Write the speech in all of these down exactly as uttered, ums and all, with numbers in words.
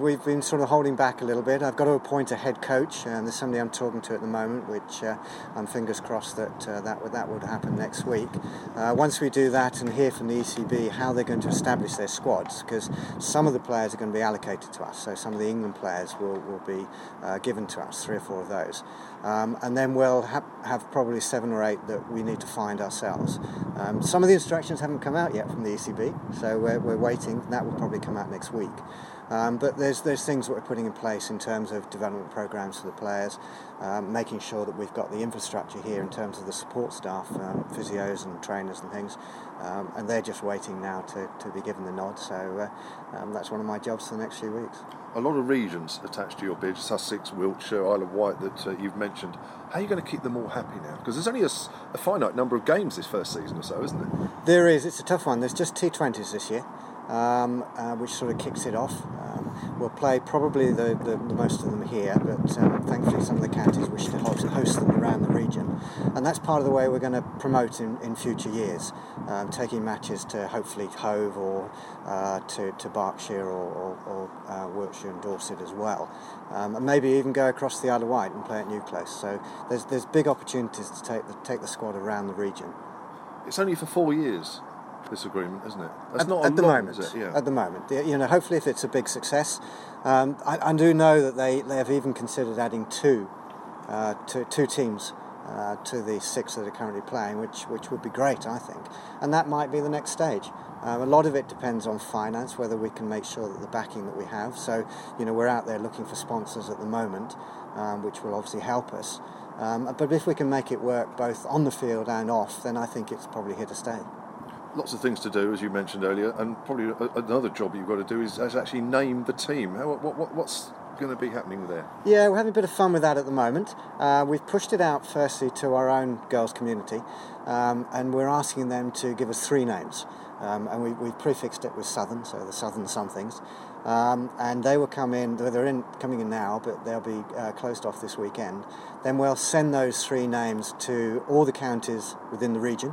we've been sort of holding back a little bit. I've got to appoint a head coach, and there's somebody I'm talking to at the moment, which uh, I'm fingers crossed that uh, that would that would happen next week. Uh, once we do that and hear from the E C B how they're going to establish their squads, because some of the players are going to be allocated to us, so some of the England players will, will be uh, given to us, three or four of those. Um, and then we'll ha- have probably seven or eight that we need to find ourselves. Um, some of the instructions haven't come out yet from the E C B, so we're, we're waiting. That will probably come out next week. Um, but there's there's things that we're putting in place in terms of development programs for the players, um, making sure that we've got the infrastructure here in terms of the support staff, um, physios and trainers and things, um, and they're just waiting now to, to be given the nod. So uh, um, that's one of my jobs for the next few weeks. A lot of regions attached to your bid, Sussex, Wiltshire, Isle of Wight, that uh, you've mentioned. How are you going to keep them all happy now? Because there's only a, a finite number of games this first season or so, isn't there? There is. It's a tough one. There's just T twenties this year. Um, uh, which sort of kicks it off. Um, we'll play probably the, the, the most of them here, but um, thankfully some of the counties wish to host, host them around the region, and that's part of the way we're going to promote in, in future years, um, taking matches to hopefully Hove or uh, to, to Berkshire or, or, or uh, Wiltshire and Dorset as well, um, and maybe even go across the Isle of Wight and play at New Close. So there's there's big opportunities to take the, take the squad around the region. It's only for four years. This agreement, isn't it? That's at, not a at the lot, moment. is it? Yeah. At the moment, you know, hopefully, if it's a big success, um, I, I do know that they, they have even considered adding two, uh, two, two teams uh, to the six that are currently playing, which which would be great, I think, and that might be the next stage. Um, a lot of it depends on finance, whether we can make sure that the backing that we have. So, you know, we're out there looking for sponsors at the moment, um, which will obviously help us. Um, but if we can make it work both on the field and off, then I think it's probably here to stay. Lots of things to do, as you mentioned earlier, and probably another job you've got to do is, is actually name the team. How, what, what, what's going to be happening there? Yeah, we're having a bit of fun with that at the moment. Uh, we've pushed it out firstly to our own girls' community, um, and we're asking them to give us three names. Um, and we, we've prefixed it with Southern, so the Southern somethings. Um, and they will come in, they're in, coming in now, but they'll be uh, closed off this weekend. Then we'll send those three names to all the counties within the region.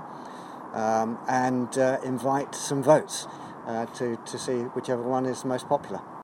Um, and uh, invite some votes uh, to, to see whichever one is most popular.